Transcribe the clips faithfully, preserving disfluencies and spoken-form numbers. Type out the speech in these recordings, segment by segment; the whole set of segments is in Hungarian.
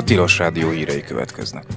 Tilos Rádió hírei következnek.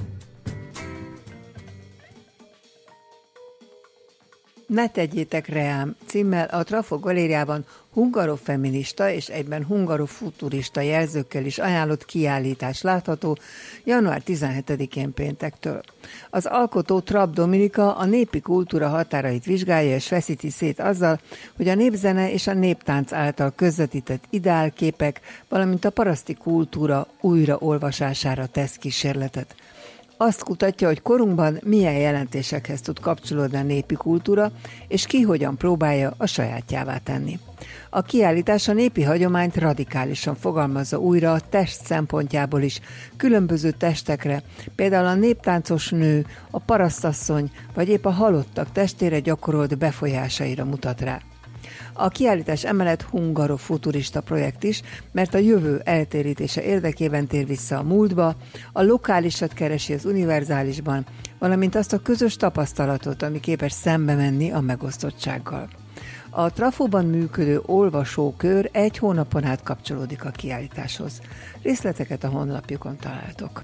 Ne tegyétek reám címmel a Trafo galériában hungarofeminista és egyben hungarofuturista jelzőkkel is ajánlott kiállítás látható január tizenhetedikén péntektől. Az alkotó Trapp Dominika a népi kultúra határait vizsgálja és feszíti szét azzal, hogy a népzene és a néptánc által közvetített ideálképek, valamint a paraszti kultúra újraolvasására tesz kísérletet. Azt kutatja, hogy korunkban milyen jelentésekhez tud kapcsolódni a népi kultúra, és ki hogyan próbálja a sajátjává tenni. A kiállítás a népi hagyományt radikálisan fogalmazza újra a test szempontjából is, különböző testekre, például a néptáncos nő, a parasztasszony, vagy épp a halottak testére gyakorolt befolyásaira mutat rá. A kiállítás emellett hungarofuturista projekt is, mert a jövő eltérítése érdekében tér vissza a múltba, a lokálisat keresi az univerzálisban, valamint azt a közös tapasztalatot, ami képes szembe menni a megosztottsággal. A Trafóban működő olvasókör egy hónapon át kapcsolódik a kiállításhoz. Részleteket a honlapjukon találtok.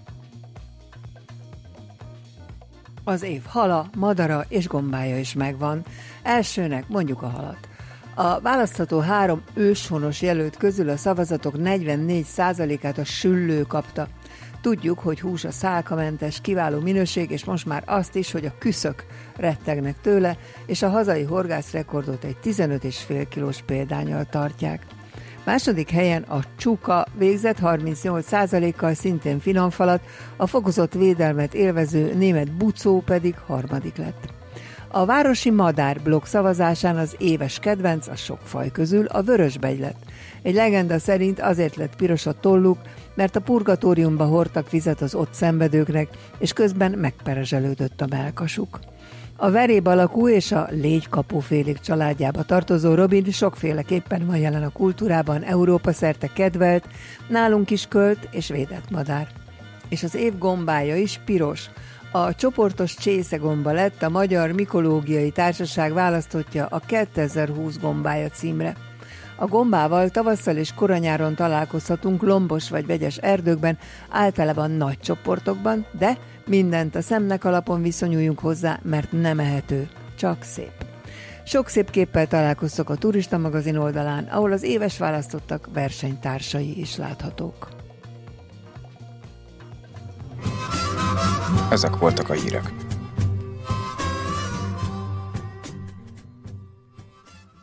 Az év hala, madara és gombája is megvan. Elsőnek mondjuk a halat. A választható három őshonos jelölt közül a szavazatok negyvennégy százalékát a süllő kapta. Tudjuk, hogy hús a szálkamentes, kiváló minőség, és most már azt is, hogy a küszök rettegnek tőle, és a hazai horgászrekordot egy tizenöt egész öt kilós példánnyal tartják. Második helyen a csuka végzett harmincnyolc százalékkal, szintén finomfalat, a fokozott védelmet élvező német bucó pedig harmadik lett. A városi madár blokk szavazásán az éves kedvenc a sok faj közül a vörösbegy lett. Egy legenda szerint azért lett piros a tolluk, mert a purgatóriumba hordtak vizet az ott szenvedőknek, és közben megperezselődött a mellkasuk. A veréb alakú és a légykapófélék családjába tartozó robin sokféleképpen van jelen a kultúrában, Európa szerte kedvelt, nálunk is költ és védett madár. És az év gombája is piros. A csoportos csészegomba lett a Magyar Mikológiai Társaság választottja a kétezer-húsz gombája címre. A gombával tavasszal és koranyáron találkozhatunk lombos vagy vegyes erdőkben, általában nagy csoportokban, de mindent a szemnek alapon viszonyuljunk hozzá, mert nem ehető, csak szép. Sok szép képpel találkoztok a Turista magazin oldalán, ahol az éves választottak versenytársai is láthatók. Ezek voltak a hírek.